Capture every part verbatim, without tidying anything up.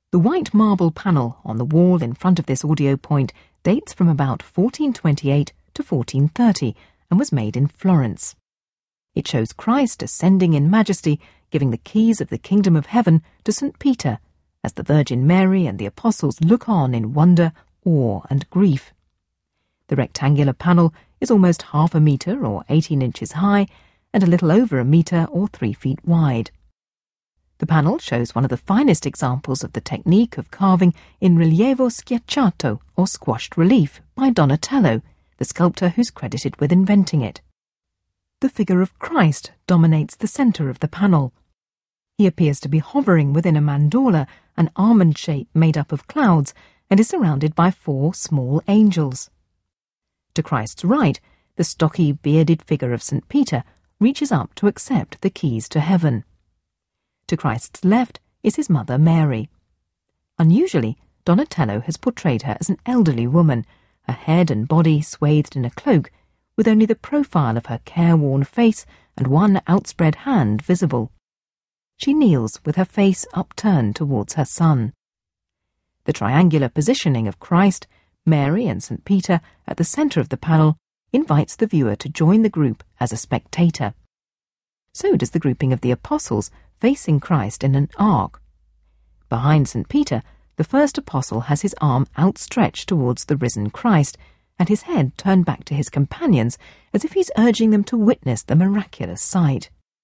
The white marble panel on the wall in front of this audio point dates from about fourteen twenty-eight to fourteen thirty and was made in Florence. It shows Christ ascending in majesty, giving the keys of the kingdom of heaven to Saint Peter, as the Virgin Mary and the apostles look on in wonder, awe and grief. The rectangular panel is almost half a metre or eighteen inches high and a little over a metre or three feet wide. The panel shows one of the finest examples of the technique of carving in rilievo schiacciato or squashed relief by Donatello, the sculptor who's credited with inventing it. The figure of Christ dominates the centre of the panel. He appears to be hovering within a mandorla, an almond shape made up of clouds, and is surrounded by four small angels. To Christ's right, the stocky, bearded figure of Saint Peter reaches up to accept the keys to heaven. To Christ's left is his mother Mary. Unusually, Donatello has portrayed her as an elderly woman, her head and body swathed in a cloak, with only the profile of her careworn face and one outspread hand visible. She kneels with her face upturned towards her son. The triangular positioning of Christ, Mary and Saint Peter at the centre of the panel invites the viewer to join the group as a spectator. So does the grouping of the apostles facing Christ in an arc. Behind Saint Peter, the first apostle has his arm outstretched towards the risen Christ, and his head turned back to his companions as if he's urging them to witness the miraculous sight.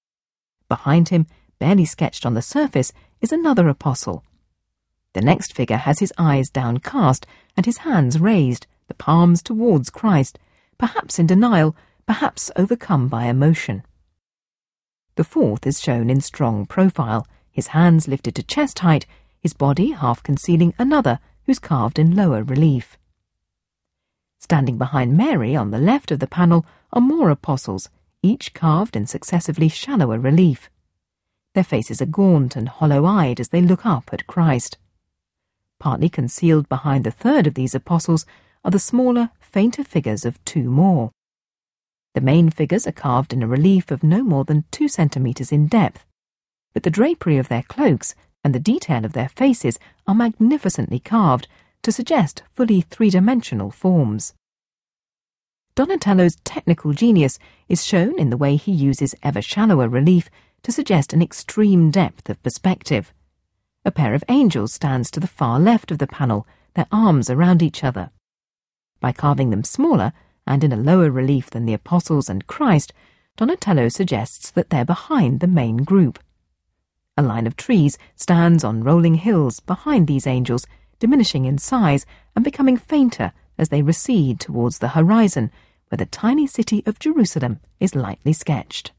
Behind him, barely sketched on the surface, is another apostle. The next figure has his eyes downcast and his hands raised, the palms towards Christ, perhaps in denial, perhaps overcome by emotion. The fourth is shown in strong profile, his hands lifted to chest height, his body half concealing another who's carved in lower relief. Standing behind Mary on the left of the panel are more apostles, each carved in successively shallower relief. Their faces are gaunt and hollow-eyed as they look up at Christ. Partly concealed behind the third of these apostles are the smaller, fainter figures of two more. The main figures are carved in a relief of no more than two centimetres in depth, but the drapery of their cloaks and the detail of their faces are magnificently carved to suggest fully three-dimensional forms. Donatello's technical genius is shown in the way he uses ever shallower relief to suggest an extreme depth of perspective. A pair of angels stands to the far left of the panel, their arms around each other. By carving them smaller, and in a lower relief than the apostles and Christ, Donatello suggests that they're behind the main group. A line of trees stands on rolling hills behind these angels, diminishing in size and becoming fainter as they recede towards the horizon, where the tiny city of Jerusalem is lightly sketched.